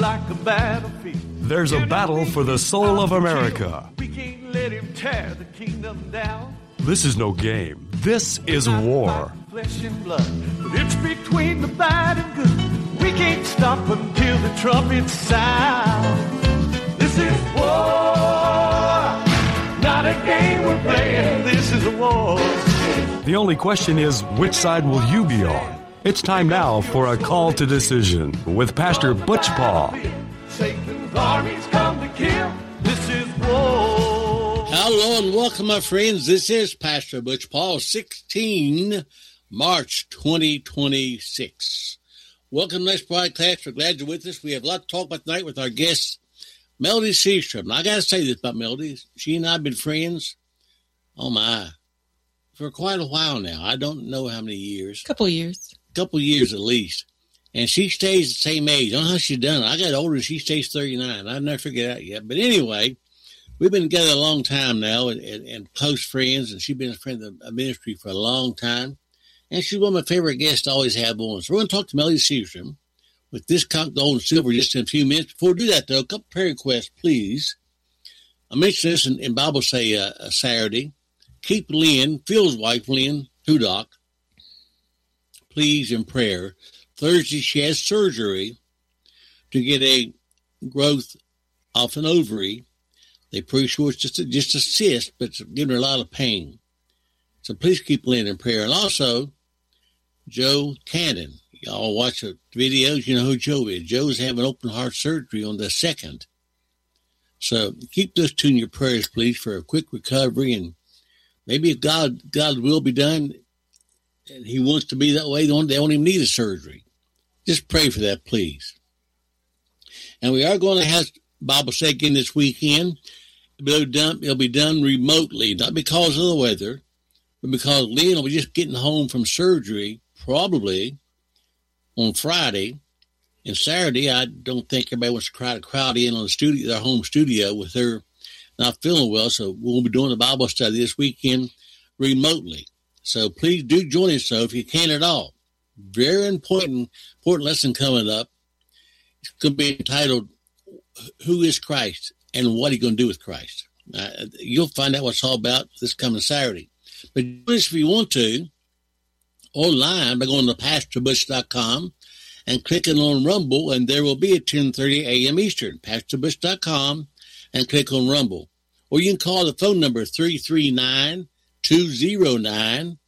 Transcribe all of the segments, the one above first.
like a battlefield. There's a battle for the soul of America. We can't let him tear the kingdom down. This is no game. This is war. Flesh and blood, but it's between the bad and good. We can't stop until the trumpets sound. This is war, not a game we're playing. This is a war. The only question is, which side will you be on? It's time now for a call to decision with Pastor Butch Paul. Satan's armies come to kill. This is war. Hello and welcome, my friends. This is Pastor Butch Paul, 16 March 2026. Welcome to this broadcast. We're glad you're with us. We have a lot to talk about tonight with our guest, Melody Seastrom. Now, I got to say this about Melody. She and I have been friends, for quite a while now. I don't know how many years. Couple years At least. And she stays the same age. I don't know how she's done it. I got older and she stays 39. I've never figured it out yet. But anyway, we've been together a long time now and close friends. And she's been a friend of the ministry for a long time. And she's one of my favorite guests to always have on. So we're going to talk to Melody Seastrom with this Cock Gold and Silver just in a few minutes. Before we do that, though, a couple prayer requests, please. I mentioned this in Bible Say Saturday. Keep Lynn, Phil's wife, Lynn Hudock, please in prayer. Thursday, she has surgery to get a growth off an ovary. They pretty sure it's just a cyst, but it's giving her a lot of pain. So please keep Lynn in prayer. And also, Joe Cannon. Y'all watch the videos, you know who Joe is. Joe's having open heart surgery on the 2nd. So keep those two in your prayers, please, for a quick recovery. And maybe if God's will be done, and he wants to be that way, they don't even need a surgery. Just pray for that, please. And we are going to have Bible Say again this weekend. It'll be done remotely, not because of the weather, but because Lynn will be just getting home from surgery, probably on Friday. And Saturday, I don't think everybody wants to crowd in on their home studio with her not feeling well. So we'll be doing a Bible study this weekend remotely. So please do join us, if you can at all. Very important lesson coming up. It's going to be entitled, Who is Christ and What Are You Going to Do with Christ? You'll find out what it's all about this coming Saturday. But join us if you want to, online by going to PastorButch.com and clicking on Rumble, and there will be at 10:30 a.m. Eastern, PastorButch.com, and click on Rumble. Or you can call the phone number 339-209-5013,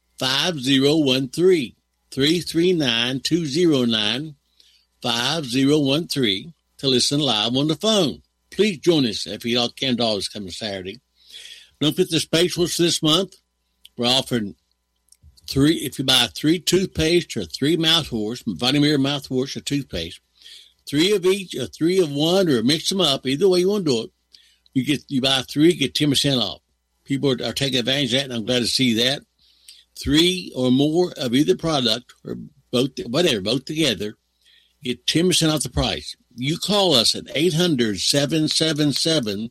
339-209-5013 to listen live on the phone. Please join us if you all can dollars coming Saturday. Don't forget the specials this month. We're offering if you buy 3 toothpaste or 3 mouthwash, Vitamin Mirror mouthwash or toothpaste, 3 of each or 3 of one, or mix them up. Either way you want to do it. You buy 3, get 10% off. People are taking advantage of that, and I'm glad to see that. 3 or more of either product, or both together, get 10% off the price. You call us at 800-777-4403,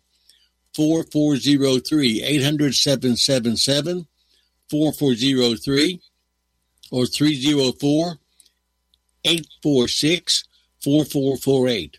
800-777-4403, or 304-846-4448.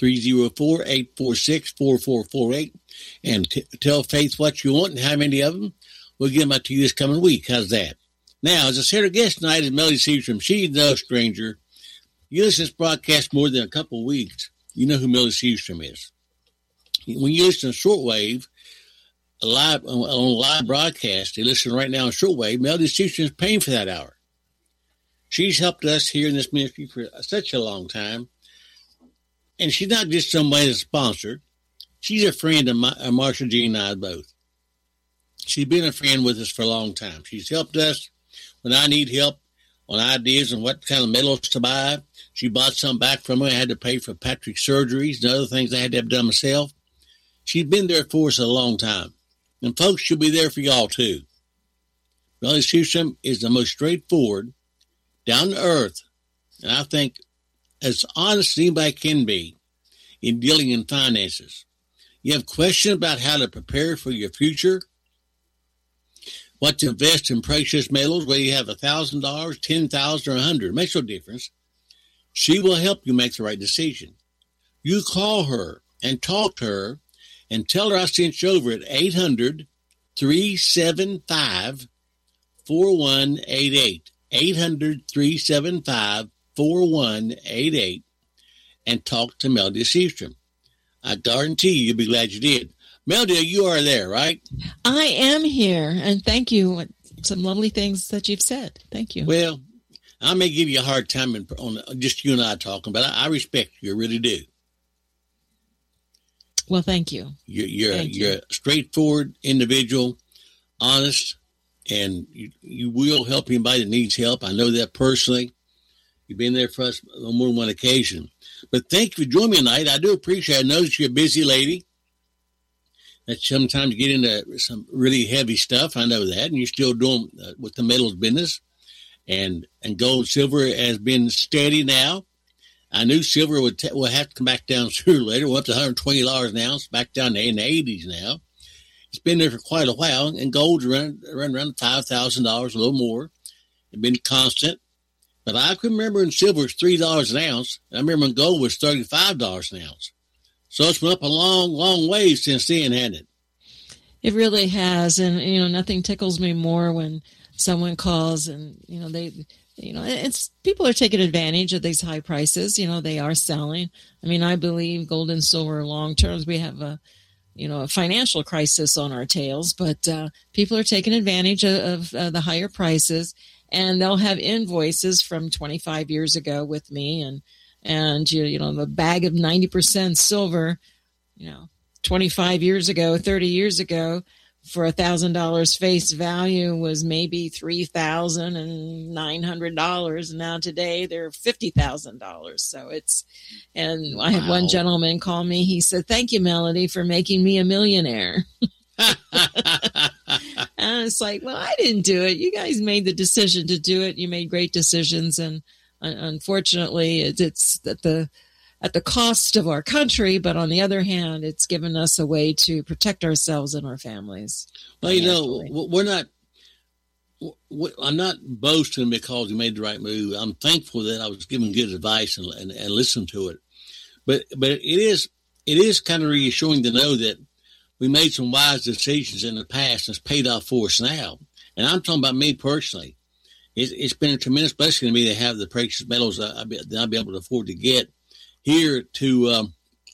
304-846-4448. And tell Faith what you want and how many of them. We'll get them out to you this coming week. How's that? Now, as I said, our guest tonight is Melody Seastrom. She's no stranger. You listen to this broadcast more than a couple of weeks, you know who Melody Seastrom is. When you listen to shortwave, on a live broadcast, you listen right now on shortwave, Melody Seastrom is paying for that hour. She's helped us here in this ministry for such a long time. And she's not just somebody that's a sponsor. She's a friend of Marsha Jean and I both. She's been a friend with us for a long time. She's helped us when I need help on ideas on what kind of metals to buy. She bought some back from me. I had to pay for Patrick's surgeries and other things I had to have done myself. She's been there for us a long time. And folks, she'll be there for y'all too. Melody Seastrom is the most straightforward, down to earth, and I think as honest as anybody can be in dealing in finances. You have questions about how to prepare for your future, what to invest in precious metals, whether you have $1,000, $10,000, or $100. It makes no difference. She will help you make the right decision. you call her and talk to her and tell her I sent you over at 800-375-4188. 800-375-4188 and talk to Melody Seastrom. I guarantee you'll be glad you did. Melody, you are there, right? I am here, and thank you. Some lovely things that you've said. Thank you. Well, I may give you a hard time on just you and I talking, but I respect you. I really do. Well, thank you. You're a straightforward individual, honest, and you will help anybody that needs help. I know that personally. You've been there for us on more than one occasion. But thank you for joining me tonight. I do appreciate it. I know that you're a busy lady. That sometimes you get into some really heavy stuff. I know that. And you're still doing with the metals business. And gold and silver has been steady now. I knew silver will have to come back down sooner or later. We're up to $120 an ounce, back down in the 80s now. It's been there for quite a while. And gold's running around $5,000, a little more. It's been constant. But I can remember when silver was $3 an ounce. I remember when gold was $35 an ounce. So it's been up a long, long way since then, hasn't it? It really has. And, nothing tickles me more when someone calls and, it's people are taking advantage of these high prices. They are selling. I mean, I believe gold and silver long terms, we have a financial crisis on our tails, but people are taking advantage of the higher prices. And they'll have invoices from 25 years ago with me, and the bag of 90% silver, 25 years ago, 30 years ago, for $1,000 face value was maybe $3,900, and now today they're $50,000. So and I had one gentleman call me. He said, "Thank you, Melody, for making me a millionaire." And it's like, well, I didn't do it. You guys made the decision to do it. You made great decisions. And unfortunately, it's at the cost of our country. But on the other hand, it's given us a way to protect ourselves and our families. Well, I'm not boasting because we made the right move. I'm thankful that I was given good advice and listened to it. But it is kind of reassuring to know that we made some wise decisions in the past and it's paid off for us now. And I'm talking about me personally. It's been a tremendous blessing to me to have the precious metals that I'll be able to afford to get here to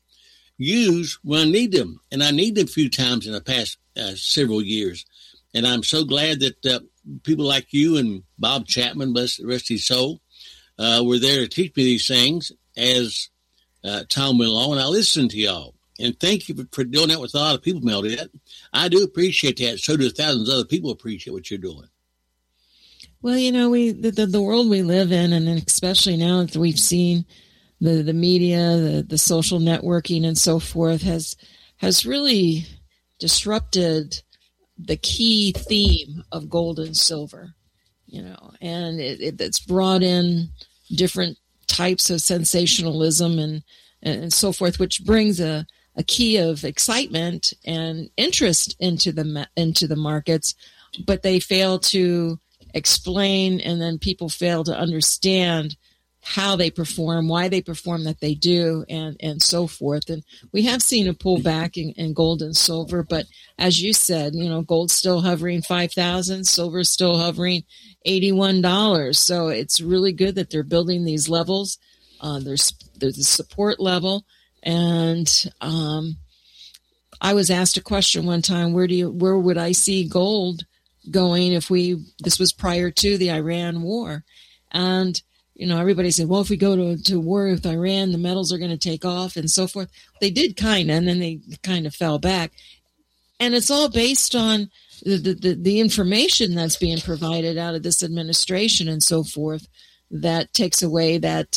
use when I need them. And I need them a few times in the past several years. And I'm so glad that people like you and Bob Chapman, bless the rest of his soul, were there to teach me these things as time went along. And I listened to y'all. And thank you for doing that with a lot of people, Melody. I do appreciate that. So do thousands of other people appreciate what you're doing. Well, the world we live in, and especially now that we've seen the media, the social networking and so forth has really disrupted the key theme of gold and silver, and it's brought in different types of sensationalism and so forth, which brings a key of excitement and interest into the markets, but they fail to explain, and then people fail to understand how they perform, why they perform that they do, and so forth. And we have seen a pullback in gold and silver, but as you said, gold's still hovering 5,000, silver's still hovering $81. So it's really good that they're building these levels. There's a support level. And I was asked a question one time, where would I see gold going if this was prior to the Iran war? And, everybody said, well, if we go to war with Iran, the metals are going to take off and so forth. They did kind of, and then they kind of fell back. And it's all based on the information that's being provided out of this administration and so forth that takes away that,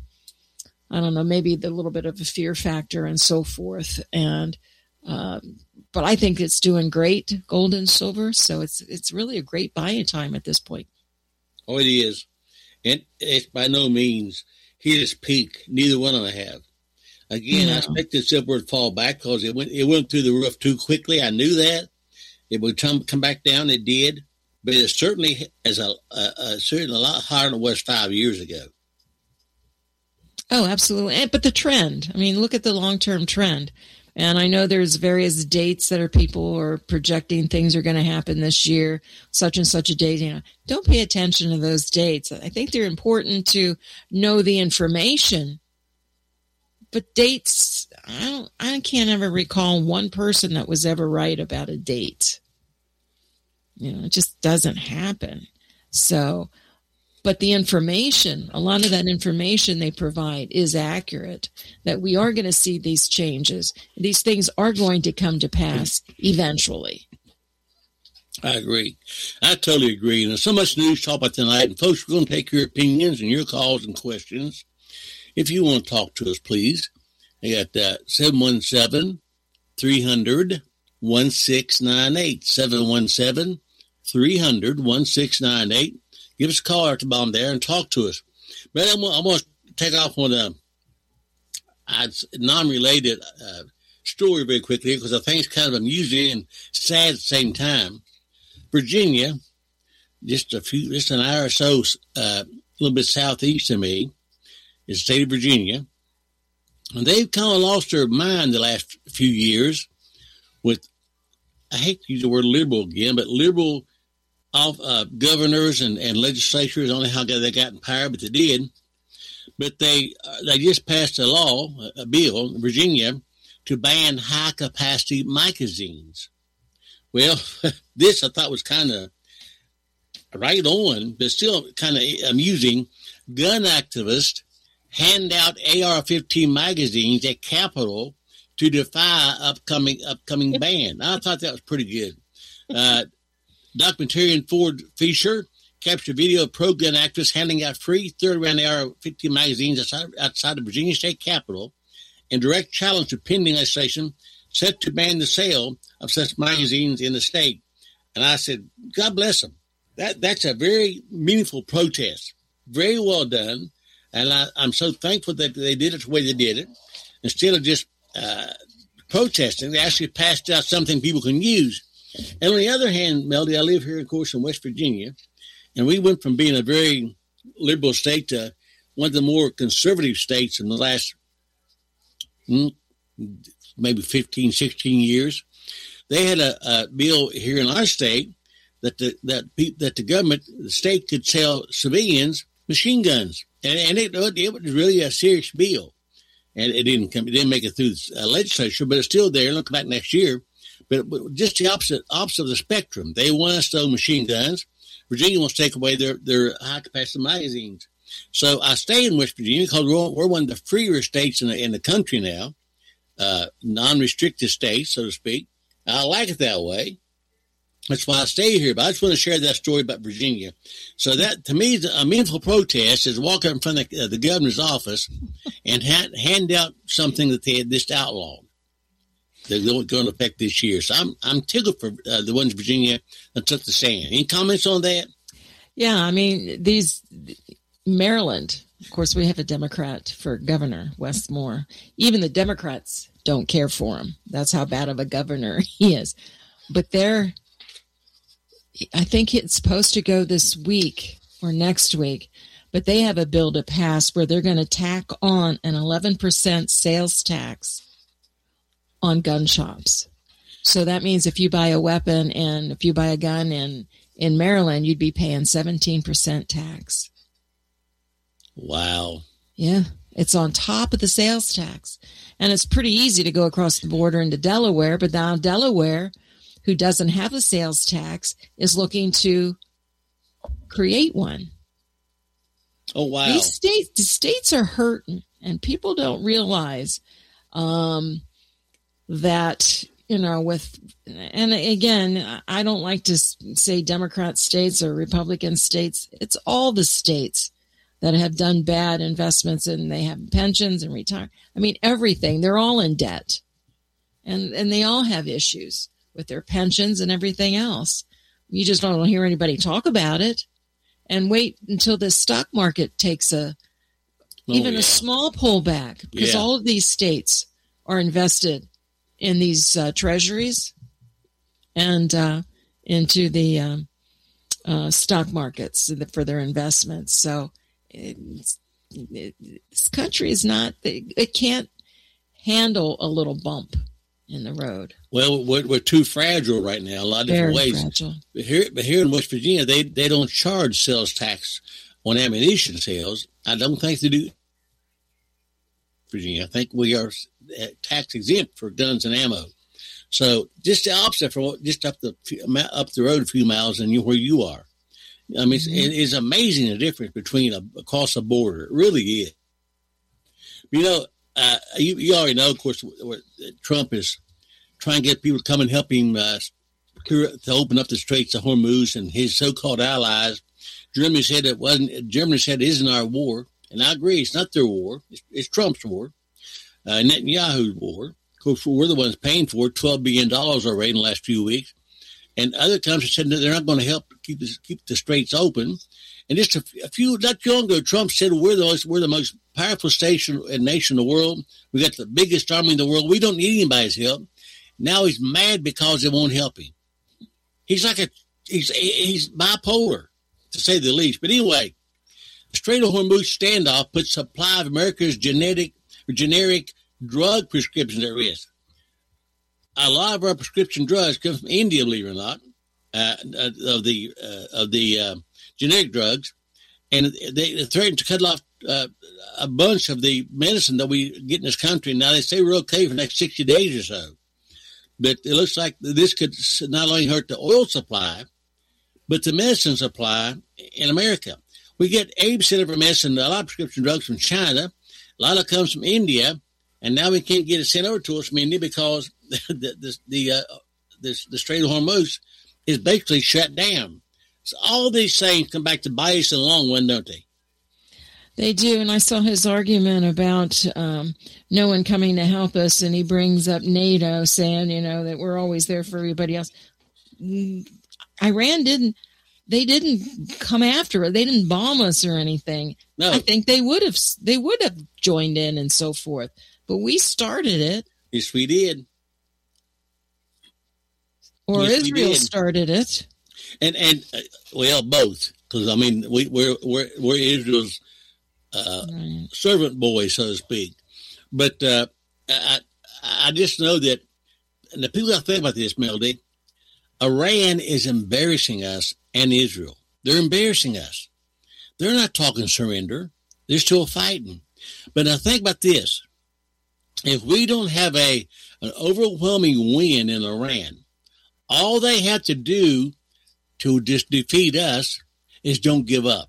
I don't know, maybe the little bit of a fear factor and so forth. And, but I think it's doing great, gold and silver. So it's really a great buying time at this point. Oh, it is. And it's by no means hit its peak. Neither one of them have. Again, I expected silver to fall back because it went through the roof too quickly. I knew that. It would come back down. It did. But it certainly is certainly a lot higher than it was 5 years ago. Oh, absolutely. But the trend, I mean, look at the long-term trend. And I know there's various dates that people are projecting things are going to happen this year, such and such a date. You know, don't pay attention to those dates. I think they're important to know the information. But dates, I can't ever recall one person that was ever right about a date. You know, it just doesn't happen. So, but the information, a lot of that information they provide is accurate, that we are going to see these changes. These things are going to come to pass eventually. I agree. I totally agree. And there's so much news to talk about tonight. And folks, we're going to take your opinions and your calls and questions. If you want to talk to us, please. I got 717-300-1698. 717-300-1698. Give us a call at the bottom there and talk to us. But I'm going to take off on a non-related story very quickly because I think it's kind of amusing and sad at the same time. Virginia, just an hour or so, a little bit southeast of me, is the state of Virginia. And they've kind of lost their mind the last few years with, I hate to use the word liberal again, but liberal governors and legislatures. I don't know how they got in power, but they did. But they just passed a bill in Virginia to ban high-capacity magazines. Well, this I thought was kind of right on, but still kind of amusing. Gun activists hand out AR-15 magazines at Capitol to defy upcoming ban. I thought that was pretty good. Documentarian Ford Fisher captured video of pro-gun activists handing out free third-round AR-15 magazines outside the Virginia State Capitol in direct challenge to pending legislation set to ban the sale of such magazines in the state. And I said, God bless them. That's a very meaningful protest. Very well done. And I'm so thankful that they did it the way they did it. Instead of just protesting, they actually passed out something people can use. And on the other hand, Melody, I live here, of course, in West Virginia, and we went from being a very liberal state to one of the more conservative states in the last maybe 15, 16 years. They had a bill here in our state that the government, the state could sell civilians machine guns, and it was really a serious bill. And it didn't make it through the legislature, but it's still there. It'll come back next year. But just the opposite of the spectrum. They want us to own machine guns. Virginia wants to take away their high-capacity magazines. So I stay in West Virginia because we're one of the freer states in the country now, non-restricted states, so to speak. I like it that way. That's why I stay here. But I just want to share that story about Virginia. So that, to me, a meaningful protest is walk up in front of the governor's office and hand out something that they had just outlawed. They're going to affect this year. So I'm tickled for the ones in Virginia that took the stand. Any comments on that? Yeah, I mean, Maryland, of course, we have a Democrat for governor, Wes Moore. Even the Democrats don't care for him. That's how bad of a governor he is. But I think it's supposed to go this week or next week, but they have a bill to pass where they're going to tack on an 11% sales tax on gun shops. So that means if you buy a weapon and if you buy a gun in Maryland, you'd be paying 17% tax. Wow. Yeah, it's on top of the sales tax. And it's pretty easy to go across the border into Delaware, but now Delaware, who doesn't have a sales tax, is looking to create one. Oh, wow. The states are hurting, and people don't realize that, and again, I don't like to say Democrat states or Republican states. It's all the states that have done bad investments, and they have pensions and retire. I mean, everything. They're all in debt, and they all have issues with their pensions and everything else. You just don't hear anybody talk about it. And wait until the stock market takes a small pullback, because all of these states are invested in these treasuries and into the stock markets for their investments. So this country is not, it can't handle a little bump in the road. Well, we're too fragile right now, a lot of different ways. Fragile. But here in West Virginia, they don't charge sales tax on ammunition sales. I don't think they do. Virginia, I think we are tax exempt for guns and ammo. So just the opposite for just up the road a few miles and where you are. I mean, it is amazing the difference between across the border. It really is. You know, you already know, of course, Trump is trying to get people to come and help him to open up the Straits of Hormuz, and his so-called allies. Germany said it wasn't. Germany said it isn't our war, and I agree. It's not their war. It's Trump's war, Netanyahu's war. Of course, we're the ones paying for it. $12 billion already in the last few weeks. And other countries said that they're not going to help keep the straits open. And just a few, not too long ago, Trump said we're the most powerful nation in the world. We got the biggest army in the world. We don't need anybody's help. Now he's mad because they won't help him. He's he's bipolar, to say the least. But anyway, the Strait of Hormuz standoff puts supply of America's generic drug prescriptions at risk. A lot of our prescription drugs come from India, believe it or not, of the generic drugs, and they threatened to cut off a bunch of the medicine that we get in this country. Now they say we're okay for the next 60 days or so, but it looks like this could not only hurt the oil supply, but the medicine supply in America. We get 80% of our medicine, a lot of prescription drugs from China, a lot of it comes from India. And now we can't get it sent over to us from India because the Strait of Hormuz is basically shut down. So all these things come back to bite us in the long run, don't they? They do. And I saw his argument about no one coming to help us. And he brings up NATO saying, that we're always there for everybody else. Iran didn't come after it. They didn't bomb us or anything. No. I think they would have joined in and so forth. But we started it. Yes, we did. Or yes, Israel started it. And well, both. Because, I mean, we're Israel's right. Servant boy, so to speak. But I just know that, and the people that think about this, Melody, Iran is embarrassing us and Israel. They're embarrassing us. They're not talking surrender. They're still fighting. But now think about this. If we don't have an overwhelming win in Iran, all they have to do to just defeat us is don't give up.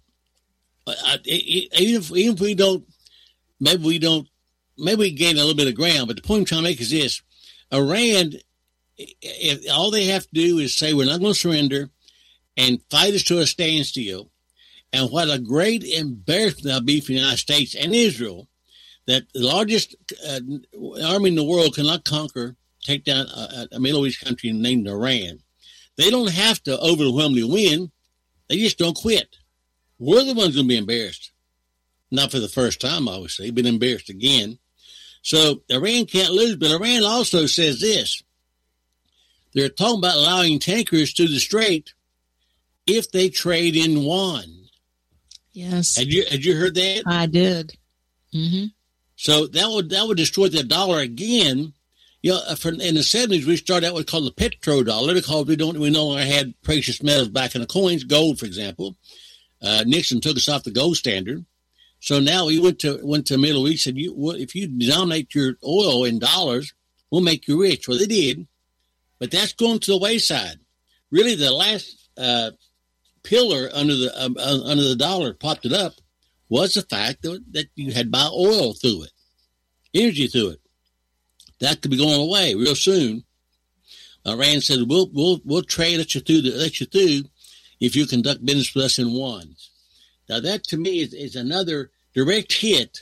Even if we don't, maybe we gain a little bit of ground. But the point I'm trying to make is this: Iran, if all they have to do is say we're not going to surrender and fight us to a standstill, and what a great embarrassment that'll be for the United States and Israel. That the largest army in the world cannot take down a Middle East country named Iran. They don't have to overwhelmingly win. They just don't quit. We're the ones going to be embarrassed. Not for the first time, obviously, but embarrassed again. So Iran can't lose, but Iran also says this. They're talking about allowing tankers through the strait if they trade in yuan. Yes. Had you heard that? I did. Mm-hmm. So that would destroy the dollar again. In the 70s, we started out what's called the petrodollar because we no longer had precious metals back in the coins, gold, for example. Nixon took us off the gold standard. So now we went to the Middle East and if you denominate your oil in dollars, we'll make you rich. Well, they did, but that's going to the wayside. Really, the last pillar under the dollar popped it up was the fact that you had to buy oil through it, energy through it. That could be going away real soon. Iran said, we'll trade let you through if you conduct business with us in yuan. Now that to me is another direct hit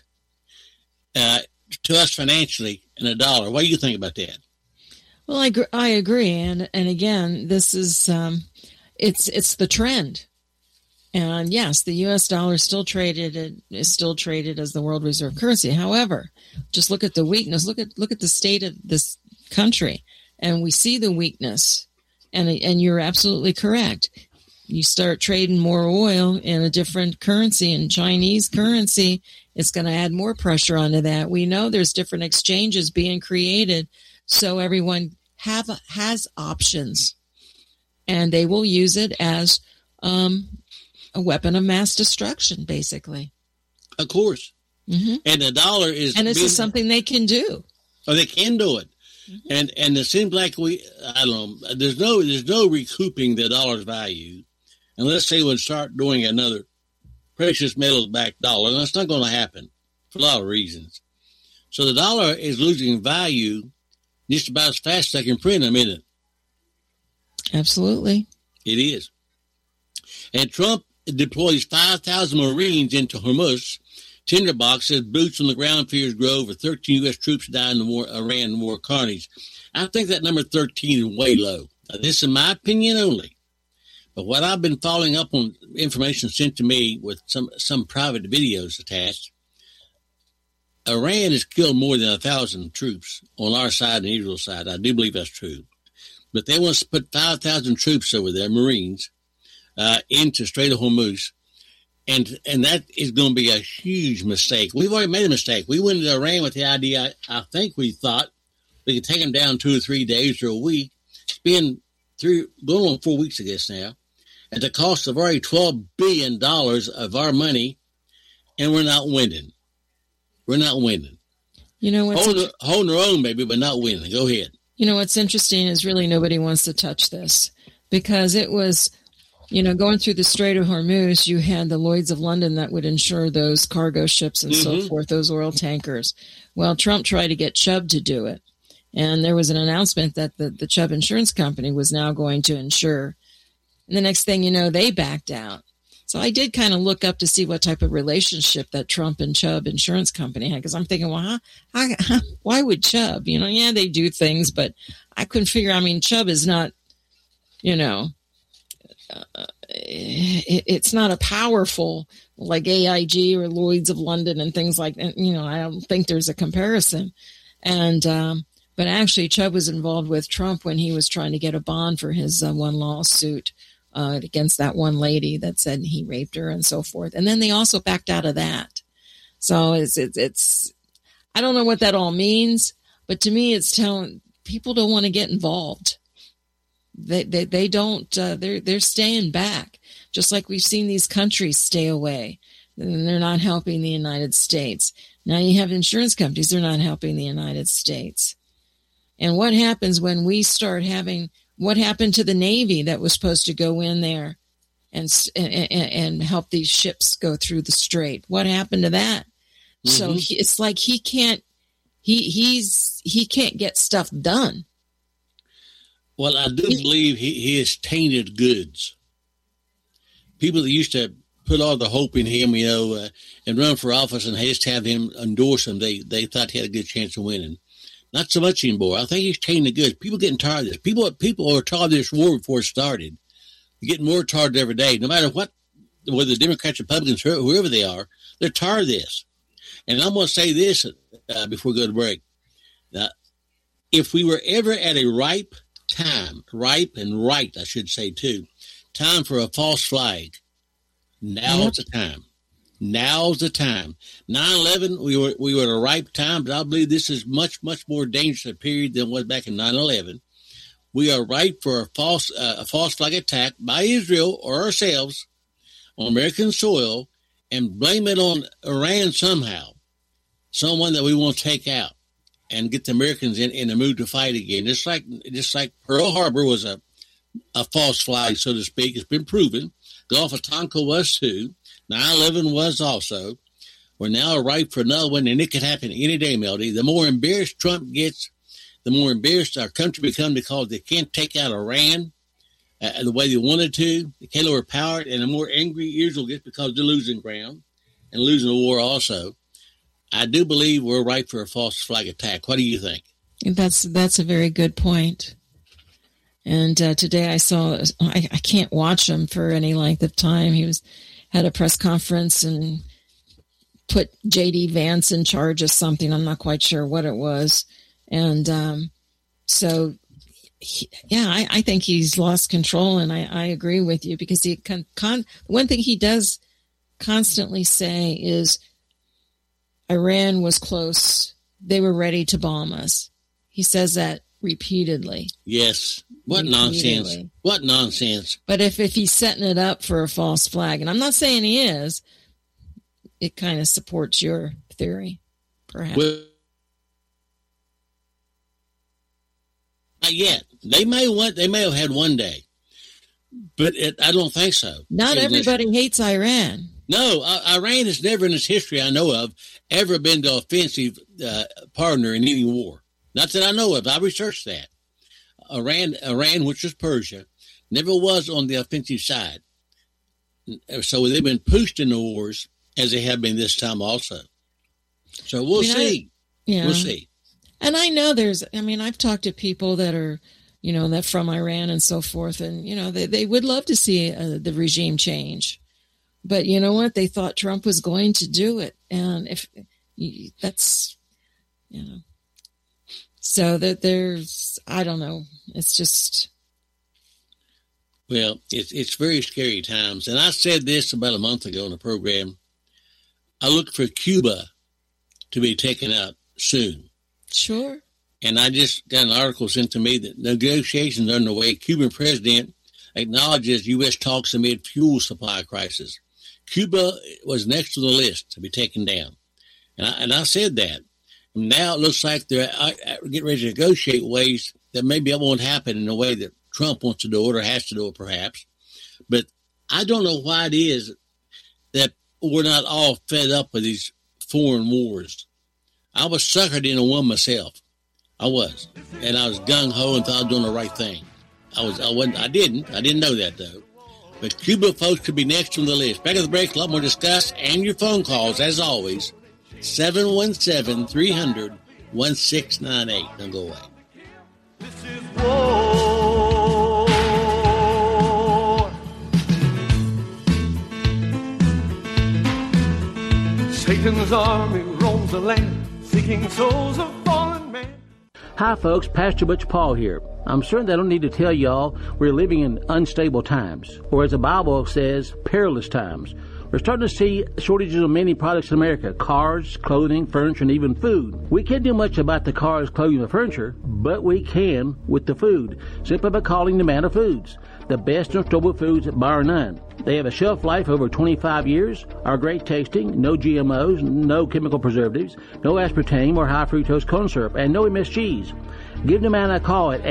to us financially in a dollar. What do you think about that? Well, I agree, and again, this is it's the trend. And yes, the U.S. dollar is still traded as the world reserve currency. However, just look at the weakness. Look at the state of this country, and we see the weakness. And you're absolutely correct. you start trading more oil in a different currency, in Chinese currency, it's going to add more pressure onto that. We know there's different exchanges being created, so everyone has options, and they will use it as a weapon of mass destruction, basically. Of course. Mm-hmm. And the dollar is... And this is something they can do. Oh, they can do it. Mm-hmm. And it seems like I don't know, there's no recouping the dollar's value unless they would start doing another precious metals backed dollar. And that's not going to happen for a lot of reasons. So the dollar is losing value just about as fast as they can print them, isn't it? Absolutely. It is. And Trump deploys 5,000 Marines into Hormuz. Tinderbox says boots on the ground fears grow over 13 U.S. troops died in the Iran war carnage. I think that number 13 is way low. Now, this is my opinion only. But what I've been following up on information sent to me with some private videos attached, Iran has killed more than 1,000 troops on our side and Israel's side. I do believe that's true. But they want to put 5,000 troops over there, Marines, into Strait of Hormuz. And that is going to be a huge mistake. We've already made a mistake. We went into Iran with the idea, I think we thought we could take them down 2 or 3 days or a week. It's been going on 4 weeks, I guess now, at the cost of already $12 billion of our money, and we're not winning. We're not winning. You know what's holding their own, maybe, but not winning. Go ahead. You know what's interesting is really nobody wants to touch this because it was, going through the Strait of Hormuz, you had the Lloyd's of London that would insure those cargo ships and so forth, those oil tankers. Well, Trump tried to get Chubb to do it. And there was an announcement that the Chubb Insurance Company was now going to insure. And the next thing you know, they backed out. So I did kind of look up to see what type of relationship that Trump and Chubb Insurance Company had, because I'm thinking, well, why would Chubb? Yeah, they do things, but I couldn't figure. I mean, Chubb is not, it's not a powerful like AIG or Lloyd's of London and things like that. I don't think there's a comparison. And but actually, Chubb was involved with Trump when he was trying to get a bond for his one lawsuit against that one lady that said he raped her and so forth. And then they also backed out of that. So it's I don't know what that all means, but to me, it's telling people don't want to get involved. They don't. They're staying back, just like we've seen these countries stay away. And they're not helping the United States. Now you have insurance companies; they're not helping the United States. And what happens when we start having? What happened to the Navy that was supposed to go in there and help these ships go through the strait? What happened to that? Mm-hmm. So it's like he can't get stuff done. Well, I do believe he has tainted goods. People that used to put all the hope in him, and run for office and just have him endorse them, they thought he had a good chance of winning. Not so much anymore. I think he's tainted the goods. People getting tired of this. People are tired of this war before it started. They're getting more tired every day. No matter what, whether the Democrats, Republicans, whoever they are, they're tired of this. And I'm going to say this before we go to break. Now, if we were ever at a ripe and right, I should say too, time for a false flag, now's the time. Now's the time. 9/11, we were at a ripe time, but I believe this is much, much more dangerous a period than was back in 9/11. We are ripe for a false flag attack by Israel or ourselves on American soil and blame it on Iran somehow, someone that we want to take out and get the Americans in the mood to fight again. Just like Pearl Harbor was a false flag, so to speak. It's been proven. Gulf of Tonkin was too. 9/11 was also. We're now ripe for another one, and it could happen any day, Melody. The more embarrassed Trump gets, the more embarrassed our country becomes because they can't take out Iran the way they wanted to. They can't overpower it, and the more angry Israel gets because they're losing ground and losing the war also. I do believe we're ripe for a false flag attack. What do you think? That's a very good point. And today I saw, I can't watch him for any length of time. He had a press conference and put J.D. Vance in charge of something. I'm not quite sure what it was. And so I think he's lost control, and I agree with you, because one thing he does constantly say is Iran was close. They were ready to bomb us. He says that repeatedly. Yes. What nonsense. What nonsense. But if he's setting it up for a false flag, and I'm not saying he is, it kind of supports your theory, perhaps. Well, not yet. They may have had one day, but I don't think so. Not everybody hates Iran. No, Iran has never in its history I know of ever been the offensive partner in any war. Not that I know of. I researched that. Iran, which was Persia, never was on the offensive side. So they've been pushed in the wars, as they have been this time also. So we'll see. We'll see. And I know I've talked to people that are, that from Iran and so forth, and, they would love to see the regime change. But you know what? They thought Trump was going to do it. And so that there's, I don't know. It's just. Well, it's very scary times. And I said this about a month ago on the program. I look for Cuba to be taken out soon. Sure. And I just got an article sent to me that negotiations are underway. Cuban president acknowledges U.S. talks amid fuel supply crisis. Cuba was next to the list to be taken down. And I said that. And now it looks like they're getting ready to negotiate ways that maybe it won't happen in the way that Trump wants to do it or has to do it perhaps. But I don't know why it is that we're not all fed up with these foreign wars. I was suckered into one myself. I was. And I was gung-ho and thought I was doing the right thing. I didn't know that though. But Cuba folks could be next on the list. Back at the break, a lot more discuss and your phone calls, as always. 717-300-1698. Don't go away. This is war. Satan's army roams the land, seeking souls of fallen men. Hi folks, Pastor Butch Paul here. I'm certain that I don't need to tell y'all we're living in unstable times, or as the Bible says, perilous times. We're starting to see shortages of many products in America: cars, clothing, furniture, and even food. We can't do much about the cars, clothing, and furniture, but we can with the food, simply by calling Nomana Foods, the best in storable foods bar none. They have a shelf life over 25 years, are great tasting, no GMOs, no chemical preservatives, no aspartame or high fructose corn syrup, and no MSGs. Give Nomana a call at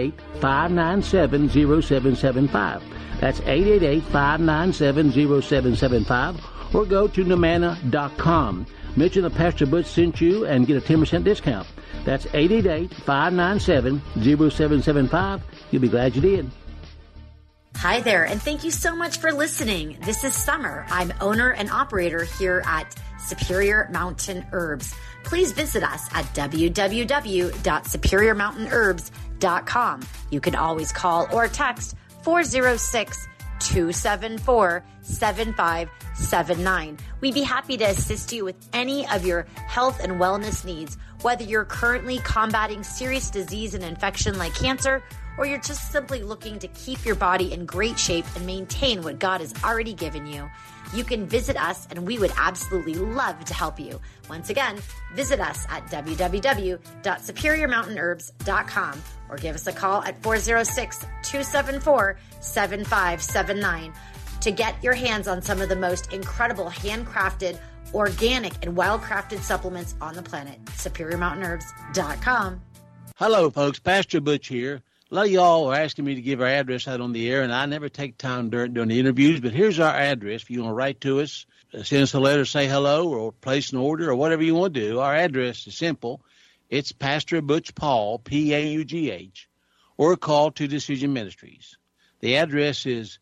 888-597-0775. That's 888-597-0775, or go to Nomana.com. Mention that Pastor Butch sent you and get a 10% discount. That's 888-597-0775. You'll be glad you did. Hi there, and thank you so much for listening. This is Summer. I'm owner and operator here at Superior Mountain Herbs. Please visit us at www.superiormountainherbs.com. You can always call or text 406-274-7579. We'd be happy to assist you with any of your health and wellness needs, whether you're currently combating serious disease and infection like cancer, or you're just simply looking to keep your body in great shape and maintain what God has already given you. You can visit us, and we would absolutely love to help you. Once again, visit us at www.superiormountainherbs.com or give us a call at 406-274-7579 to get your hands on some of the most incredible handcrafted, organic, and well-crafted supplements on the planet. SuperiorMountainHerbs.com. Hello, folks. Pastor Butch here. A lot of y'all are asking me to give our address out on the air, and I never take time during the interviews, but here's our address. If you want to write to us, send us a letter, say hello, or place an order, or whatever you want to do, our address is simple. It's Pastor Butch Paul, P-A-U-G-H, or call to Decision Ministries. The address is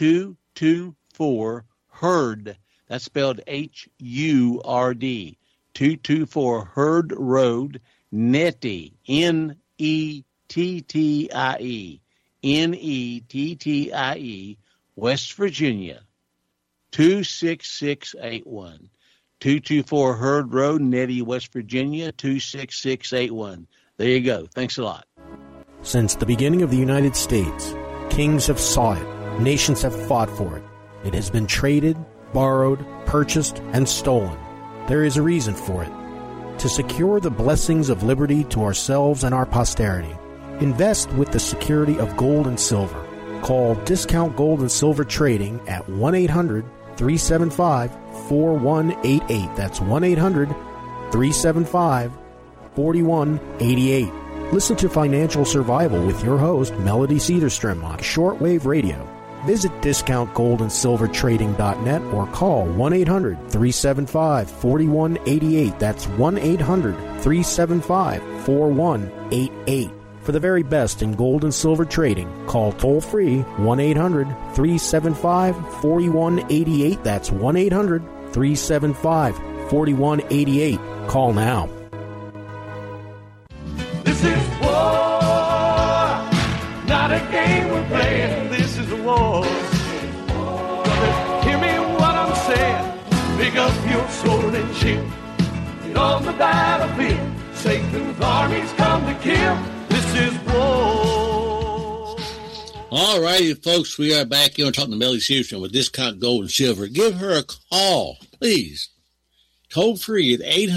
224 Hurd. That's spelled H-U-R-D. 224 Hurd Road, Nettie, Nettie, Nettie, West Virginia, 26681. 224 Hurd Road, Nettie, West Virginia, 26681. There you go. Thanks a lot. Since the beginning of the United States, kings have sought it, nations have fought for it. It has been traded, borrowed, purchased, and stolen. There is a reason for it. To secure the blessings of liberty to ourselves and our posterity, invest with the security of gold and silver. Call Discount Gold and Silver Trading at 1-800-375-4188. That's 1-800-375-4188. Listen to Financial Survival with your host, Melody Cedarstrom, on Shortwave Radio. Visit discountgoldandsilvertrading.net or call 1-800-375-4188. That's 1-800-375-4188. For the very best in gold and silver trading, call toll-free 1-800-375-4188. That's 1-800-375-4188. Call now. This is war, not a game we're playing. This is a war. Brothers, hear me what I'm saying. Pick up your sword and shield. Get on the battlefield. Satan's armies come to kill. This is war. All righty, folks, we are back here talking to Melody Cedarstrom with Discount Gold and Silver. Give her a call, please. Toll free at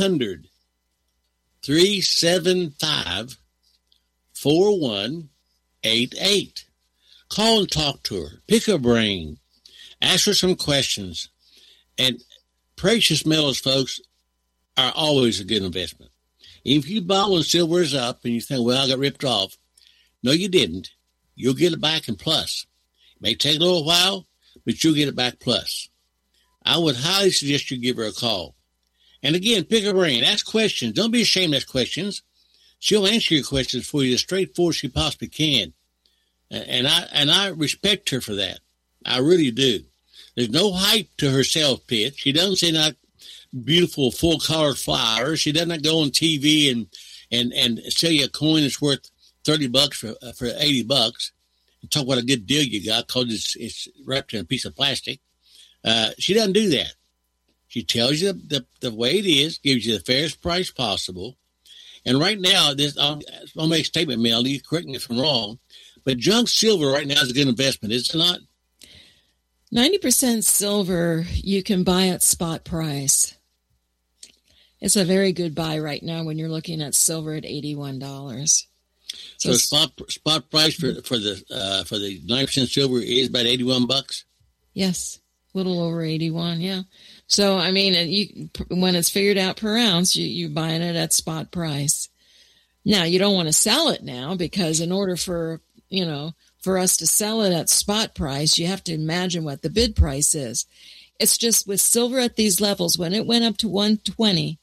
800-375-4188. Call and talk to her. Pick her brain. Ask her some questions. And precious metals, folks, are always a good investment. If you buy when silver is up and you think, well, I got ripped off. No, you didn't. You'll get it back in plus. It may take a little while, but you'll get it back plus. I would highly suggest you give her a call. And again, pick her brain. Ask questions. Don't be ashamed to ask questions. She'll answer your questions for you as straightforward as she possibly can. And I respect her for that. I really do. There's no hype to her sales pitch. She doesn't say not beautiful full-color flowers. She doesn't go on TV and sell you a coin that's worth $30 for $80 and talk about a good deal you got because it's wrapped in a piece of plastic. She doesn't do that. She tells you the way it is, gives you the fairest price possible. And right now, I'll make a statement, Mel. You correct me if I'm wrong, but junk silver right now is a good investment, is it not? 90% silver you can buy at spot price. It's a very good buy right now when you're looking at silver at $81. So spot price for the 9% silver is about $81. Yes, a little over 81. Yeah. So I mean, when it's figured out per ounce, you're buying it at spot price. Now you don't want to sell it now because in order for us to sell it at spot price, you have to imagine what the bid price is. It's just with silver at these levels, when it went up to 120,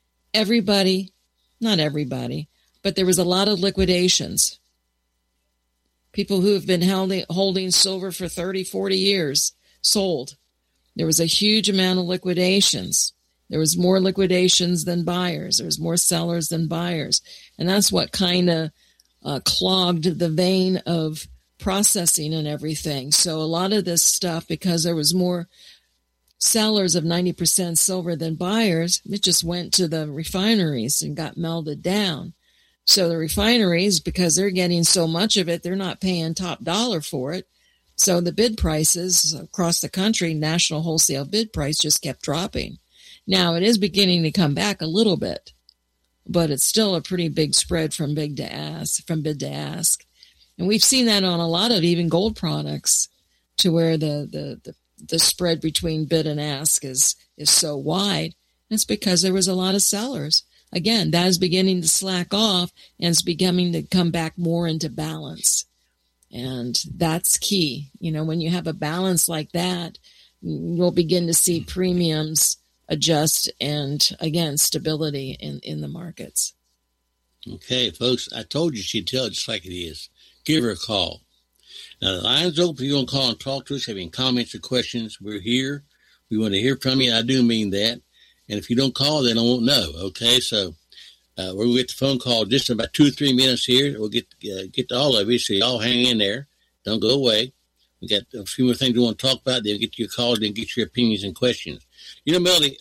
not everybody, but there was a lot of liquidations. People who have been holding silver for 30, 40 years sold. There was a huge amount of liquidations. There was more liquidations than buyers. There was more sellers than buyers. And that's what kind of clogged the vein of processing and everything. So a lot of this stuff, because there was more sellers of 90% silver than buyers, it just went to the refineries and got melted down. So the refineries, because they're getting so much of it, they're not paying top dollar for it. So the bid prices across the country, national wholesale bid price, just kept dropping. Now it is beginning to come back a little bit, but it's still a pretty big spread from bid to ask. And we've seen that on a lot of even gold products, to where the spread between bid and ask is so wide. And it's because there was a lot of sellers. Again, that is beginning to slack off and it's beginning to come back more into balance. And that's key. When you have a balance like that, you'll begin to see premiums adjust and, again, stability in the markets. Okay, folks, I told you she'd tell it just like it is. Give her a call. Now, the line's open. If you want to call and talk to us, have any comments or questions, we're here. We want to hear from you. I do mean that. And if you don't call, then I won't know. Okay, so we'll get the phone call just in about 2 or 3 minutes here. We'll get to all of you, so y'all hang in there. Don't go away. We got a few more things we want to talk about. Then get to your calls, then get your opinions and questions. Melody,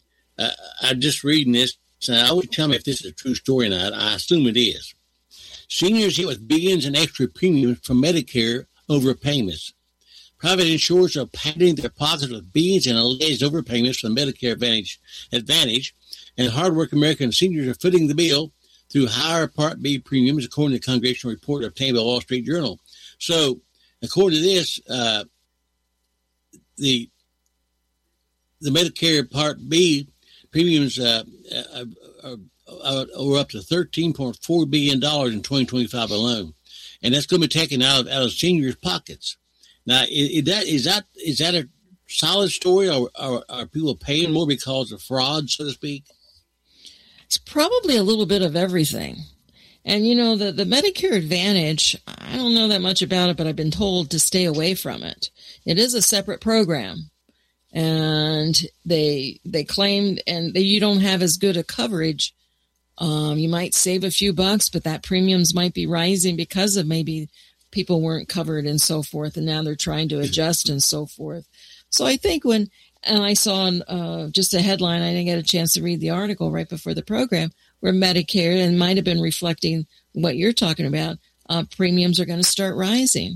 I'm just reading this, and I always tell me if this is a true story or not. I assume it is. Seniors hit with billions in extra premiums from Medicare overpayments. Private insurers are padding their pockets with billions in alleged overpayments from Medicare Advantage, and hardworking American seniors are footing the bill through higher Part B premiums, according to the congressional report obtained by the Wall Street Journal. So, according to this, the Medicare Part B premiums are up to $13.4 billion in 2025 alone, and that's going to be taken out of seniors' pockets. Now, is that a solid story, or are people paying more because of fraud, so to speak? It's probably a little bit of everything. And, the Medicare Advantage, I don't know that much about it, but I've been told to stay away from it. It is a separate program. And they claim you don't have as good a coverage. You might save a few bucks, but that premiums might be rising because of maybe people weren't covered and so forth. And now they're trying to adjust and so forth. So I think and I saw just a headline, I didn't get a chance to read the article right before the program, where Medicare, and might have been reflecting what you're talking about, premiums are going to start rising.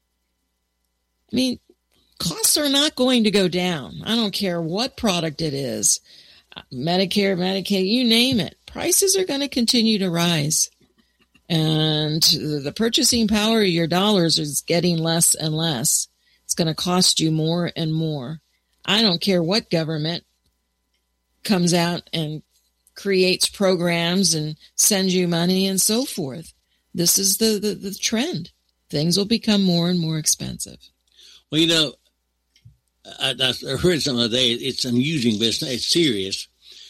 I mean, costs are not going to go down. I don't care what product it is. Medicare, Medicaid, you name it. Prices are going to continue to rise. And the purchasing power of your dollars is getting less and less. It's going to cost you more and more. I don't care what government comes out and creates programs and sends you money and so forth. This is the trend. Things will become more and more expensive. Well, I heard something the other day. It's amusing, but it's serious.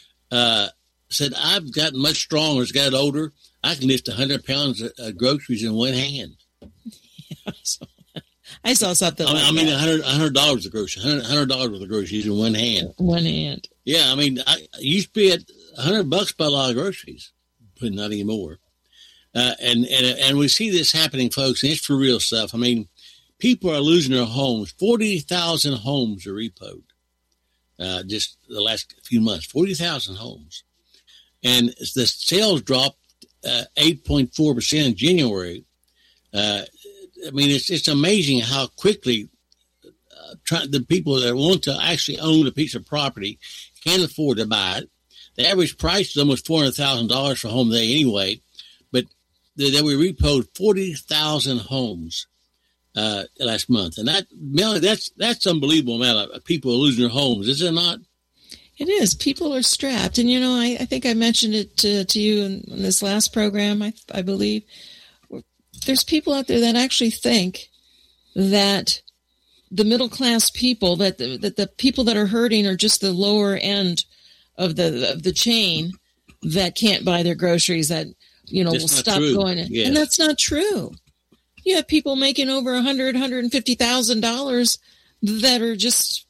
Said, I've gotten much stronger as I got older. I can lift 100 pounds of groceries in one hand. Yeah, I saw something like that. I mean, $100 of groceries, $100 worth of groceries in one hand. One hand. Yeah, I mean, you spend $100 buy a lot of groceries, but not anymore. And we see this happening, folks, and it's for real stuff. I mean, people are losing their homes. 40,000 homes are repoed just the last few months. 40,000 homes. And the sales dropped 8.4% in January. I mean, it's amazing how quickly the people that want to actually own a piece of property can't afford to buy it. The average price is almost $400,000 for a home today anyway, but we repoed 40,000 homes last month. And that's unbelievable amount of people losing their homes, is it not? It is. People are strapped. And, I think I mentioned it to you in this last program, I believe. There's people out there that actually think that the middle class people, that the people that are hurting are just the lower end of the chain that can't buy their groceries, that will stop going in. Yes. And that's not true. You have people making over $150,000 that are just,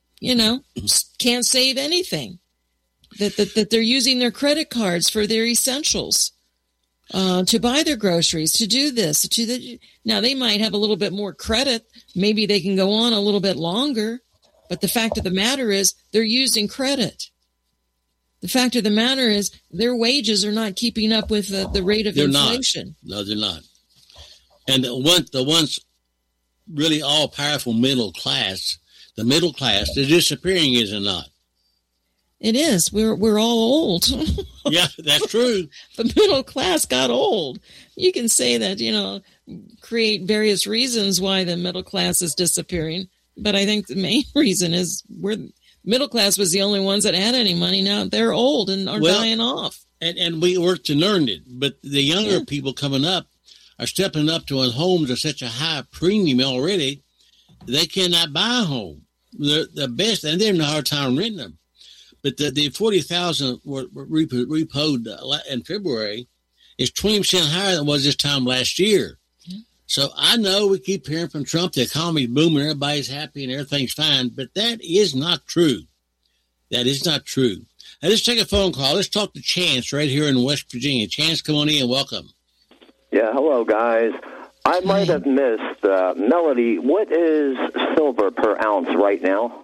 can't save anything. That they're using their credit cards for their essentials. To buy their groceries, to do this, now they might have a little bit more credit. Maybe they can go on a little bit longer, but the fact of the matter is they're using credit. The fact of the matter is their wages are not keeping up with the rate of inflation. No, they're not. And the once really all-powerful middle class, they're disappearing, is it not? It is. We're all old. Yeah, that's true. The middle class got old. You can say that, create various reasons why the middle class is disappearing. But I think the main reason is middle class was the only ones that had any money. Now they're old and are dying off. And we worked to learn it. But the younger people coming up are stepping up to homes at such a high premium already, they cannot buy a home. They're the best, and they're having a hard time renting them. But the 40,000 were repoed in February is 20% higher than it was this time last year. Yeah. So I know we keep hearing from Trump, the economy's booming, everybody's happy, and everything's fine. But that is not true. That is not true. Now, let's take a phone call. Let's talk to Chance right here in West Virginia. Chance, come on in. Welcome. Yeah, hello, guys. I might have missed, Melody, what is silver per ounce right now?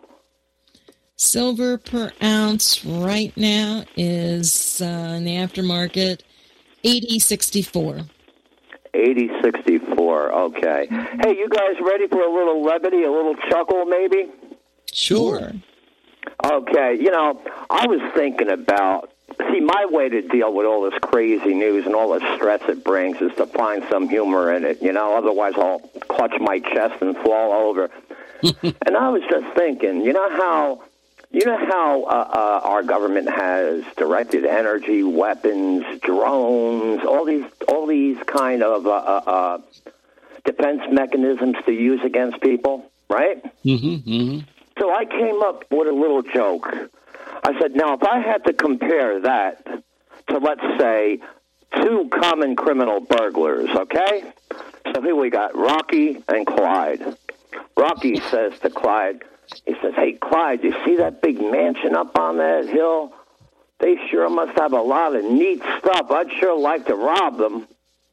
Silver per ounce right now is in the aftermarket $80.64. 8064. Okay. Hey, you guys ready for a little levity, a little chuckle, maybe? Sure. Okay. You know, I was thinking about, see, my way to deal with all this crazy news and all the stress it brings is to find some humor in it, you know, otherwise I'll clutch my chest and fall over. And I was just thinking, you know how our government has directed energy, weapons, drones, all these kind of defense mechanisms to use against people, right? Mm-hmm, mm-hmm. So I came up with a little joke. I said, now, if I had to compare that to, let's say, two common criminal burglars, okay? So here we got Rocky and Clyde. Rocky says to Clyde, he says, hey, Clyde, you see that big mansion up on that hill? They sure must have a lot of neat stuff. I'd sure like to rob them.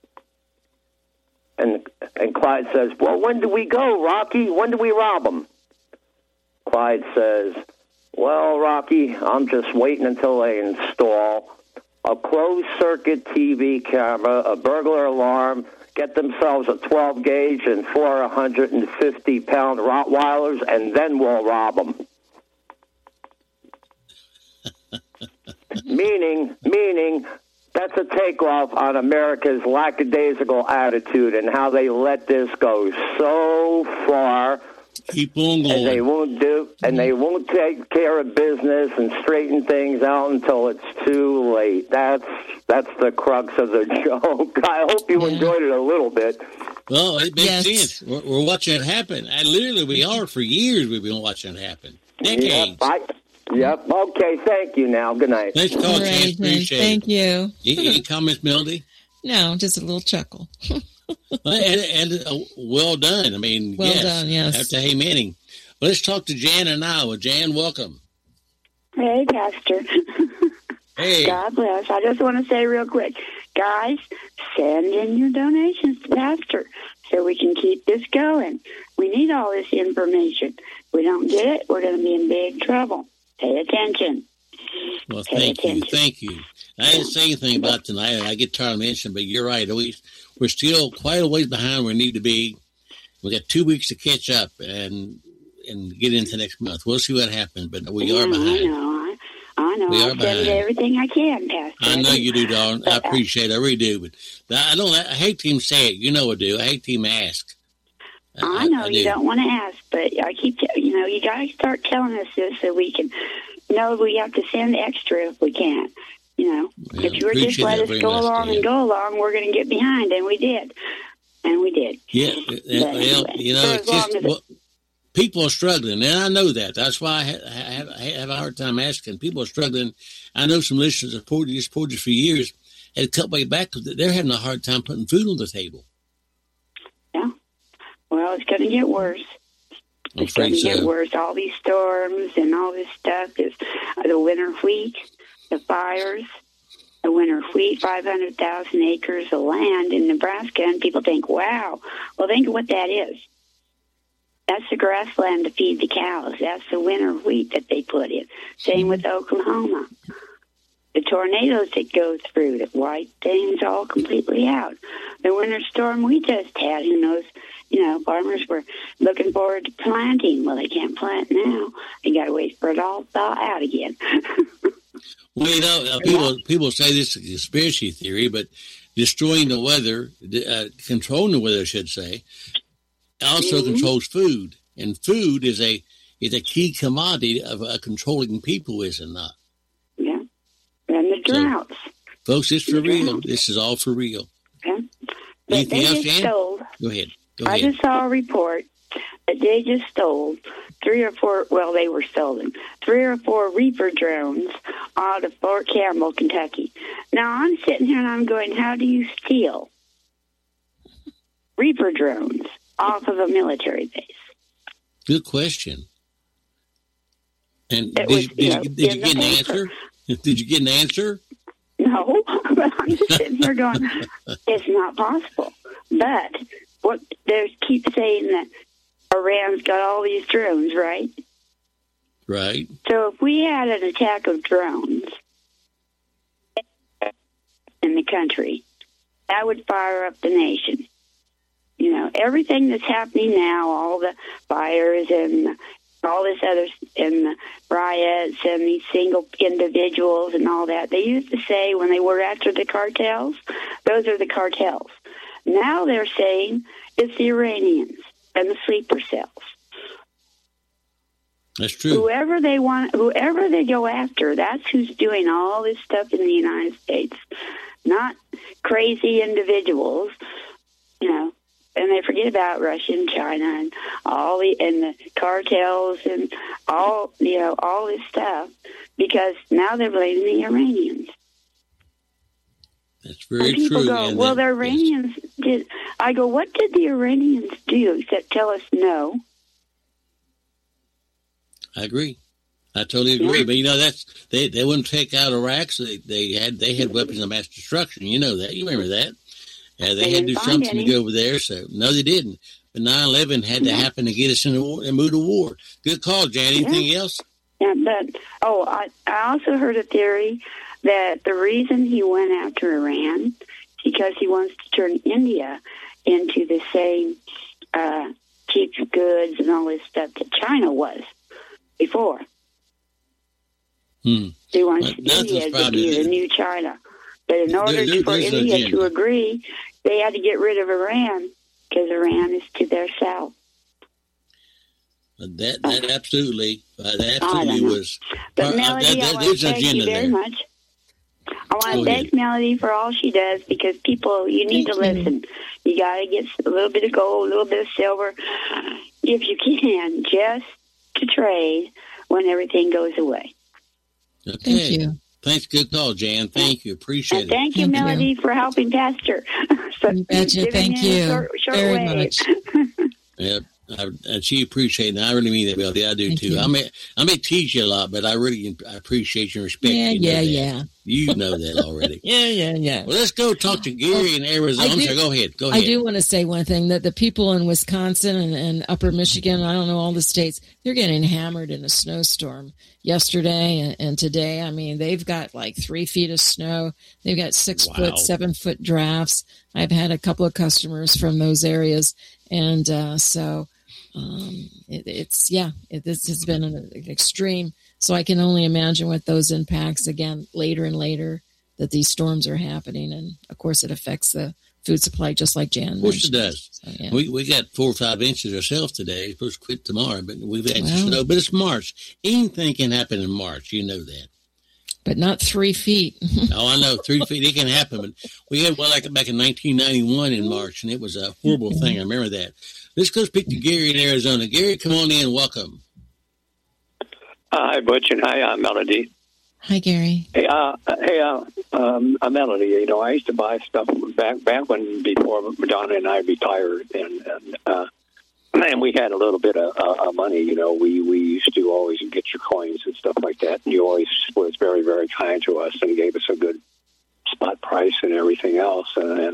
And Clyde says, well, when do we go, Rocky? When do we rob them? Clyde says, well, Rocky, I'm just waiting until they install a closed-circuit TV camera, a burglar alarm, get themselves a 12-gauge and 450-pound Rottweilers, and then we'll rob them. Meaning, that's a takeoff on America's lackadaisical attitude and how they let this go so far. Keep on going. And they won't take care of business and straighten things out until it's too late. That's the crux of the joke. I hope you enjoyed it a little bit. Well, it makes sense. We're watching it happen. We are. For years we've been watching it happen. Decades. Yep. Okay, thank you now. Good night. Nice call, Chance. Appreciate it. Thank you. Any comments, Melody? No, just a little chuckle. and well done. I mean, well done, yes. After Hey Manning. Well, let's talk to Jan in Iowa. Jan, welcome. Hey, Pastor. Hey. God bless. I just want to say real quick, guys, send in your donations to Pastor so we can keep this going. We need all this information. If we don't get it, we're going to be in big trouble. Pay attention. Well, thank you. I didn't say anything about tonight, and I get tired of mentioning, but you're right. We're still quite a ways behind where we need to be. We got 2 weeks to catch up and get into next month. We'll see what happens, but we are behind. I know. I'll send everything I can, Pastor. I know you do, darling. I appreciate it. I really do. But I hate to even say it. You know I do. I hate to even ask. I know you don't want to ask, but I keep, you got to start telling us this so we can know we have to send extra if we can. If you were just let us go along, we're going to get behind, and we did. Yeah, people are struggling, and I know that. That's why I have a hard time asking. People are struggling. I know some listeners have supported this for years, and cut way back because they're having a hard time putting food on the table. Yeah. Well, it's going to get worse. It's going to get worse. All these storms and all this stuff is the winter wheat, the fires, the winter wheat, 500,000 acres of land in Nebraska, and people think, wow. Well, think of what that is. That's the grassland to feed the cows. That's the winter wheat that they put in. Same with Oklahoma. The tornadoes that go through that wipe things all completely out. The winter storm we just had, who knows, farmers were looking forward to planting. Well, they can't plant now. They got to wait for it all to thaw out again. Well, people say this is a conspiracy theory, but destroying the weather, controlling the weather, I should say, also controls food. And food is a key commodity of controlling people, is it not? Yeah. And the droughts. So, folks, it's for real. This is all for real. Okay. Anything else, Jan? Go ahead. I just saw a report that they just stole 3 or 4, well, they were stolen, 3 or 4 Reaper drones out of Fort Campbell, Kentucky. Now, I'm sitting here and I'm going, how do you steal Reaper drones off of a military base? Good question. And did you get an answer? Did you get an answer? No, but I'm just sitting here going, it's not possible. But they keep saying that Iran's got all these drones, right? Right. So if we had an attack of drones in the country, that would fire up the nation. You know, everything that's happening now, all the fires and all this other, and the riots and these single individuals and all that. They used to say when they were after the cartels, those are the cartels. Now they're saying it's the Iranians and the sleeper cells. That's true. Whoever they go after, that's who's doing all this stuff in the United States. Not crazy individuals, you know. And they forget about Russia and China and the cartels and all this stuff, because now they're blaming the Iranians. That's very people true. Go, well, the Iranians did. I go, what did the Iranians do except tell us no? I agree. I totally agree. Yeah. But you know, they wouldn't take out Iraq. So they had weapons of mass destruction. You know that. You remember that. They had to do something to go over there. So no, they didn't. But 9/11 had to happen to get us in the war and move to war. Good call, Jan. Anything else? Yeah, but I also heard a theory that the reason he went after Iran is because he wants to turn India into the same cheap goods and all this stuff that China was before. He wants India to be the new China. But in order for India to agree, they had to get rid of Iran, because Iran is to their south. That absolutely was. But Melody, I want to thank you very much. I want to thank Melody for all she does, because people, you need to listen. You got to get a little bit of gold, a little bit of silver, if you can, just to trade when everything goes away. Okay. Thank you. Thanks. Good call, Jan. Thank you. Appreciate it. Thank you, Melody, for helping Pastor. You betcha. Thank you very much. Yep. And she appreciates it. And I really mean that, Melody. I do, thank too. You. I may tease you a lot, but I really appreciate you and respect you. Yeah. You know that already. Yeah. Well, let's go talk to Gary in Arizona. Go ahead. I do want to say one thing, that the people in Wisconsin and upper Michigan, I don't know, all the states, they're getting hammered in a snowstorm yesterday and today. I mean, they've got like 3 feet of snow. They've got 6 foot, 7 foot drafts. I've had a couple of customers from those areas. And this has been an extreme. So I can only imagine what those impacts again later and later that these storms are happening. And of course it affects the food supply, just like Jan mentioned. Of course it does. So, yeah. We got 4 or 5 inches ourselves today. It's supposed to quit tomorrow, but we've had snow. But it's March. Anything can happen in March. You know that. But not 3 feet. Oh, I know. 3 feet. It can happen. But we had back in 1991 in March, and it was a horrible thing. I remember that. Let's go speak to Gary in Arizona. Gary, come on in. Welcome. Hi, Butch, and hi, Melody. Hi, Gary. Hey, Melody. You know, I used to buy stuff back before Donna and I retired, and we had a little bit of money. You know, we used to always get your coins and stuff like that. And you always was very, very kind to us and gave us a good spot price and everything else.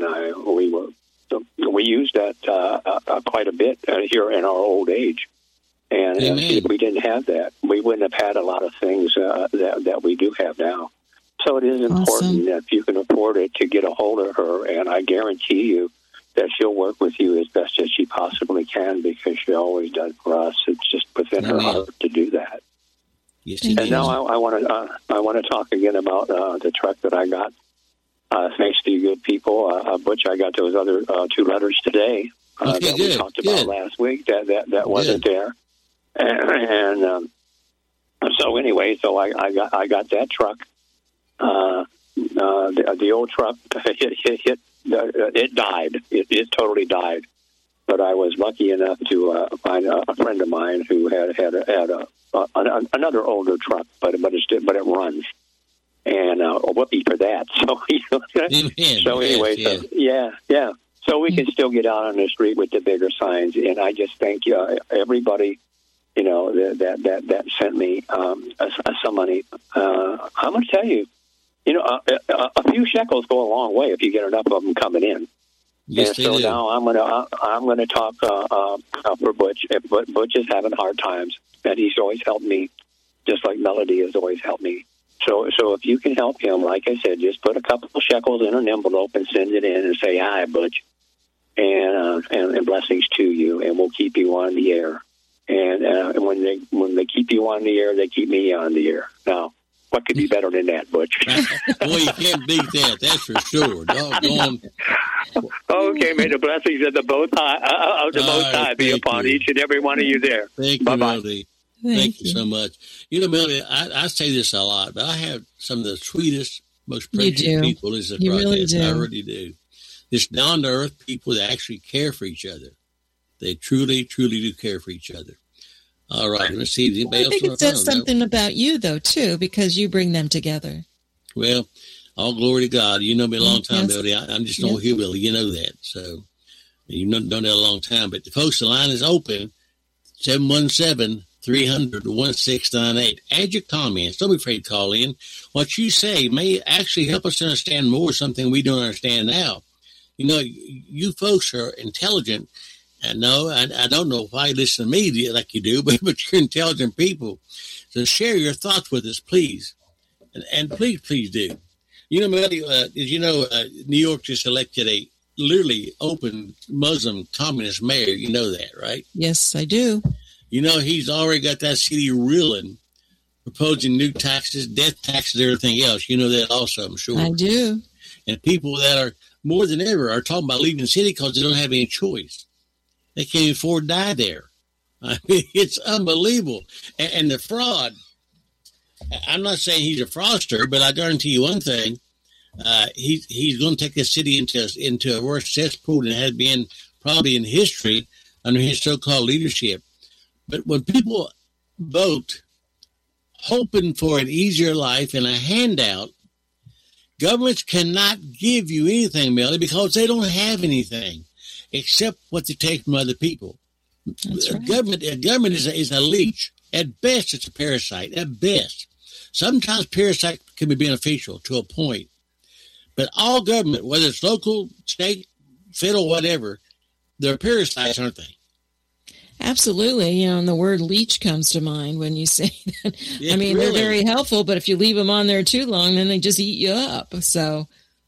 We used that quite a bit here in our old age. And if we didn't have that, we wouldn't have had a lot of things that we do have now. So it is important that if you can afford it to get a hold of her, and I guarantee you that she'll work with you as best as she possibly can, because she always does for us. It's just within her heart to do that. Yes, and now I want to talk again about the truck that I got. Thanks to you good people, Butch, I got those other 2 letters today that we talked about last week that wasn't there. And so anyway, I got that truck. The old truck it died. It totally died. But I was lucky enough to find a friend of mine who had another older truck, but it runs. And whoopee for that. So anyway, So we can still get out on the street with the bigger signs. And I just thank everybody, you know, that sent me some money. I'm going to tell you, you know, a few shekels go a long way if you get enough of them coming in. Yes, and so now I'm gonna talk for Butch. Butch is having hard times, and he's always helped me, just like Melody has always helped me. So if you can help him, like I said, just put a couple of shekels in an envelope and send it in and say, "Hi, Butch," and blessings to you, and we'll keep you on the air. And when they keep you on the air, they keep me on the air. Now, what could be better than that, Butch? Boy, you can't beat that. That's for sure. Doggone. Okay, may the blessings of the Most High be upon each and every one of you there. Thank you, Melody. Thank you so much. You know, Melody, I say this a lot, but I have some of the sweetest, most precious people in this broadcast. Really do. I really do. Just down-to-earth people that actually care for each other. They truly, truly do care for each other. All right, let's see. Anybody else? I think it says something about you, though, too, because you bring them together. Well, all glory to God. You know me a long time, Melody. I'm just no hillbilly. You know that. So you've known that a long time. But, folks, the line is open, 717-300-1698. Add your comments. Don't be afraid to call in. What you say may actually help us understand more something we don't understand now. You know, you folks are intelligent. And no, I don't know why you listen to me like you do, but you're intelligent people. So share your thoughts with us, please. And please do. You know, Melody, as you know, New York just elected a literally open Muslim communist mayor. You know that, right? Yes, I do. You know, he's already got that city reeling, proposing new taxes, death taxes, everything else. You know that also, I'm sure. I do. And people that are more than ever are talking about leaving the city because they don't have any choice. They can't afford to die there. I mean, it's unbelievable. And the fraud, I'm not saying he's a fraudster, but I guarantee you one thing. He's going to take this city into a worse cesspool than it has been probably in history under his so-called leadership. But when people vote hoping for an easier life and a handout, governments cannot give you anything, Melody, because they don't have anything except what they take from other people. That's right. Government is a leech. At best, it's a parasite. At best. Sometimes parasite can be beneficial to a point. But all government, whether it's local, state, federal, whatever, they're parasites, aren't they? Absolutely. You know, and the word leech comes to mind when you say that. Yeah, I mean, really. They're very helpful, but if you leave them on there too long, then they just eat you up. So,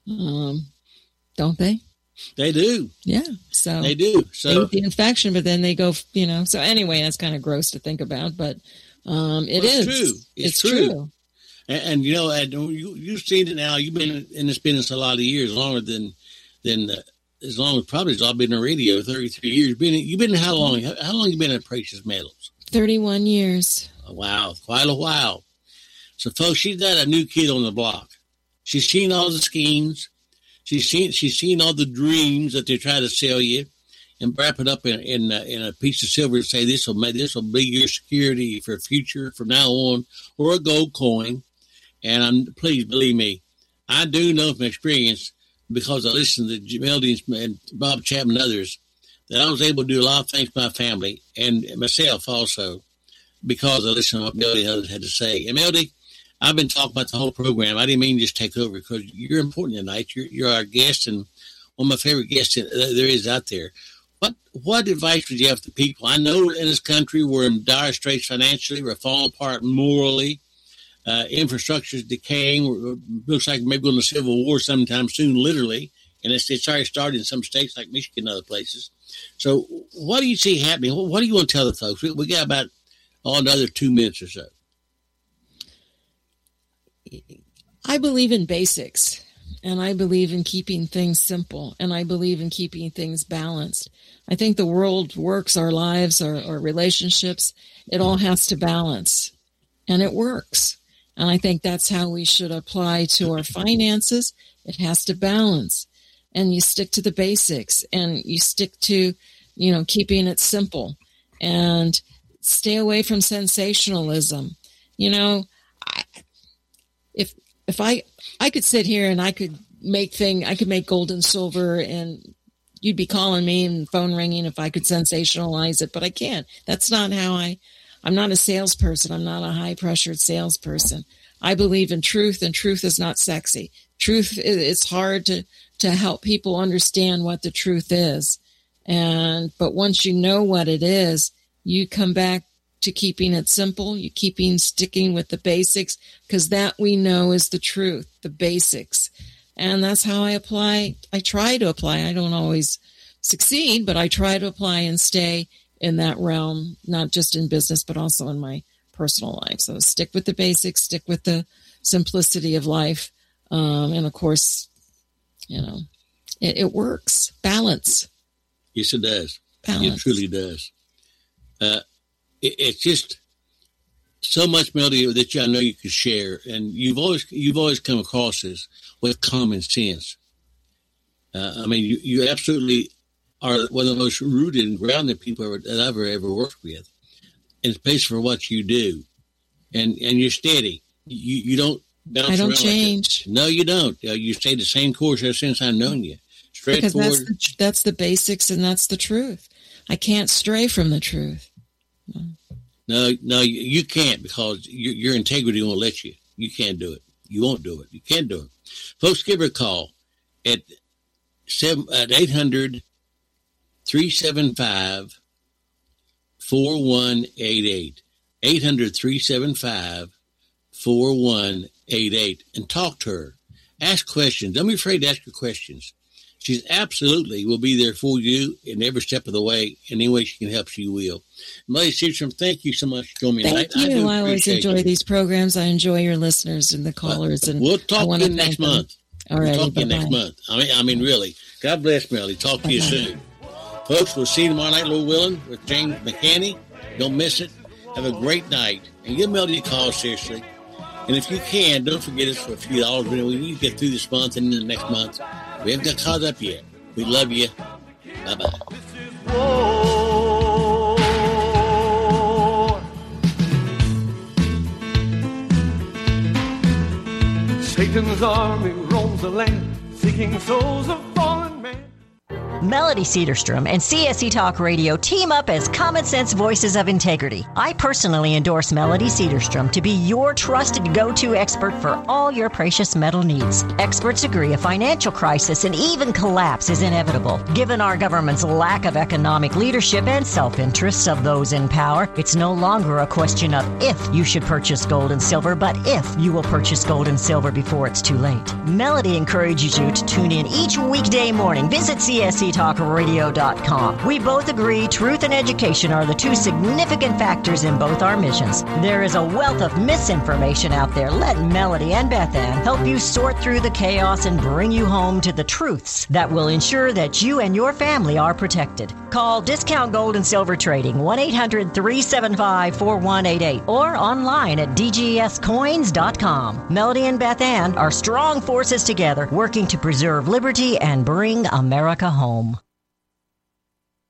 don't they? They do. Yeah. So they do. So they eat the infection, but then they go, you know. So anyway, that's kind of gross to think about, but it's true. It's true. And you know, you've seen it now. You've been in this business a lot of years, longer than as long as probably as I've been in radio, 33 years. You've been how long? How long you been at Precious Metals? 31 years. Oh, wow, quite a while. So, folks, she's got a new kid on the block. She's seen all the schemes. She's seen all the dreams that they try to sell you, and wrap it up in a piece of silver and say this will be your security for future from now on, or a gold coin. And please believe me, I do know from experience, because I listened to Melody and Bob Chapman and others, that I was able to do a lot of things for my family and myself also, because I listened to what Melody and others had to say. And Melody, I've been talking about the whole program. I didn't mean to just take over, because you're important tonight. You're our guest, and one of my favorite guests there is out there. What advice would you have to people? I know in this country we're in dire straits financially. We're falling apart morally. Infrastructure is decaying. Looks like maybe going to Civil War sometime soon, literally. And it's already started in some states like Michigan and other places. So what do you see happening? What do you want to tell the folks? We got about another 2 minutes or so. I believe in basics, and I believe in keeping things simple, and I believe in keeping things balanced. I think the world works, our lives, our relationships, it all has to balance, and it works. And I think that's how we should apply to our finances. It has to balance, and you stick to the basics, and you stick to, keeping it simple, and stay away from sensationalism. If I could sit here and I could make gold and silver, and you'd be calling me and phone ringing if I could sensationalize it, but I can't. That's not how I'm not a salesperson. I'm not a high pressured salesperson. I believe in truth, and truth is not sexy. Truth, it's hard to help people understand what the truth is. But once you know what it is, you come back to keeping it simple. You're sticking with the basics, because that we know is the truth, the basics. And that's how I try to apply. I don't always succeed, but I try to apply and stay in that realm, not just in business, but also in my personal life. So stick with the basics, stick with the simplicity of life. And of course, it works. Balance. Yes, it does. Balance. It truly does. It's just so much, Melody, that I know you could share, and you've always come across this with common sense. You absolutely are one of the most rooted and grounded people that I've ever worked with, and especially for what you do, and you're steady. You don't bounce around. I don't change. No, you don't. You stay the same course ever since I've known you. Straightforward. Because that's the basics, and that's the truth. I can't stray from the truth. No, you can't, because your integrity won't let you. You can't do it. You won't do it. You can't do it. Folks, give her a call at 800-375-4188. 800-375-4188, and talk to her. Ask questions. Don't be afraid to ask her questions. She's absolutely will be there for you in every step of the way. Any way she can help, she will. Melody Cedarstrom, thank you so much for joining me tonight. Thank you. I always enjoy these programs. I enjoy your listeners and the callers. And we'll talk to you next month. All right. We'll talk to you next month. I mean, really. God bless, Melody. Talk to you soon. Folks, we'll see you tomorrow night, Lord willing, with James McCanney. Don't miss it. Have a great night. And give Melody a call, seriously. And if you can, don't forget us for a few dollars. We need to get through this month and the next month. We haven't got caught up yet. We love you. Bye-bye. Satan's army roams the land, seeking souls of fallen men. Melody Cedarstrom and CSC Talk Radio team up as common sense voices of integrity. I personally endorse Melody Cedarstrom to be your trusted go-to expert for all your precious metal needs. Experts agree a financial crisis and even collapse is inevitable. Given our government's lack of economic leadership and self-interests of those in power, it's no longer a question of if you should purchase gold and silver, but if you will purchase gold and silver before it's too late. Melody encourages you to tune in each weekday morning. Visit CSCTalkRadio.com. We both agree truth and education are the two significant factors in both our missions. There is a wealth of misinformation out there. Let Melody and Beth Ann help you sort through the chaos and bring you home to the truths that will ensure that you and your family are protected. Call Discount Gold and Silver Trading 1-800-375-4188 or online at dgscoins.com. Melody and Beth Ann are strong forces together working to preserve liberty and bring America home.